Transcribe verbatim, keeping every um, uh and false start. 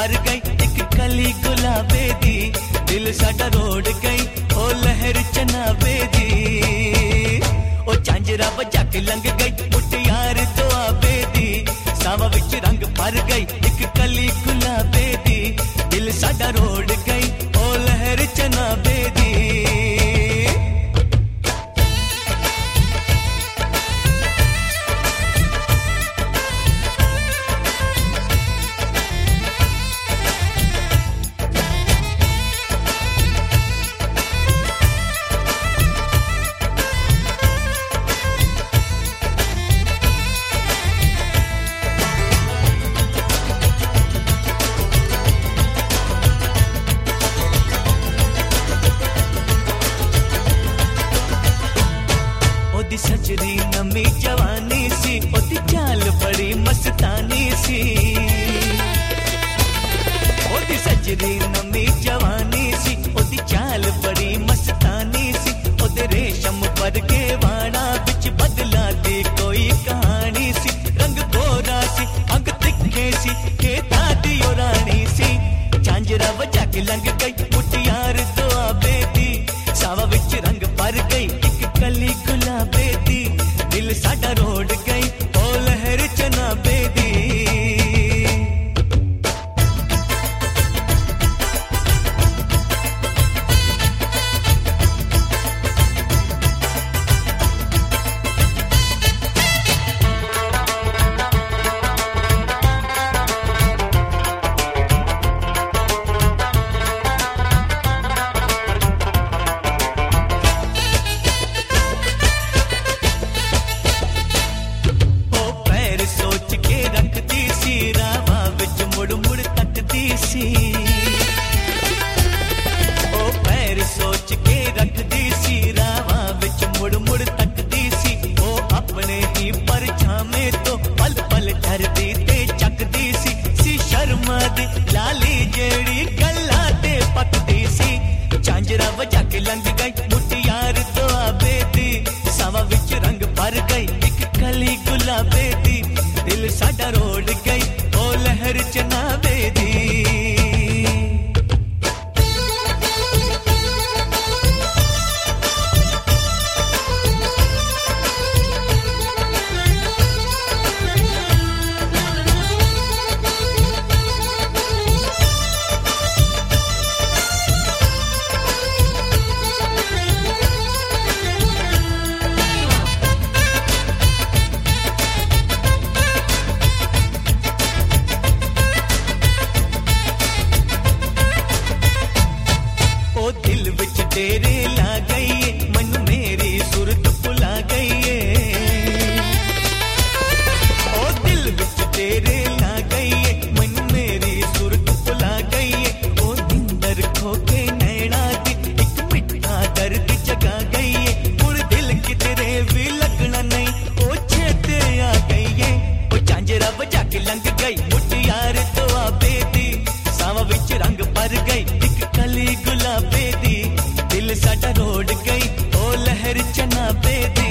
भर गई एक कली गुलाबे दी, दिल साडा रोड़ गई ओ लहर चनाबे दी। ओ झांजरा बजा के लंघ गई मुटियार दुआबे दी, सावा विच रंग भर गई एक कली गुलाबे दी, दिल साडा रोड़ गई ओ लहर चनाबे दी। ओदी सजरी नमी जवानी सी, ओदी चाल बड़ी मस्तानी सी। ओदी सजरी नमी जवानी सी, ओदी चाल बड़ी मस्तानी सी। ओदे रेशम वर्गे वाणा बिच बदला दी कोई कहानी सी। रंग गोरा सी अंग तिखे सी के दादी ओ रानी सी। झांजरा बजा के लंघ गई मुटियार दुआबे दी, सावा विच रंग भर गई एक कली गुलाबे दी, दिल साडा रोड़ गई ओ लहर चनाबे दी। सोच के रखती सी रावा विच मुड़ मुड़ तकती सी। ओ पैर सोच के रखती सी रावा विच मुड़ मुड़ तकती सी। ओ अपने ही परछामे तो पल पल डरदी ते चकदी सी। सी शर्मा दी लाली जेड़ी गल्ला ते पकदी सी। झांजरा बजा के लंघ गई मुटियार दुआबे दी, सावा विच रंग भर गई एक कली गुलाबे दी, दिल साडा रोड़ गई ओ लहर चनाबे दी। दिल विच तेरे ला गई है, मन मेरी सुरत भुला गई है। ओ दिल विच तेरे ला गई है, मन मेरी सुरत भुला गई है। ओ निंदर खो के नैना दी एक मिठा दर्द जगा गई है। हुण दिल किधरे भी लगना नहीं ओ छेते आ गई है। ओ झांजरा बजा के लंघ गई मुटियार दुआबे दी, सावा विच रंग भर गई एक कली गुलाबे दी, दिल साडा रोड़ गई ओ लहर चनाबे दी।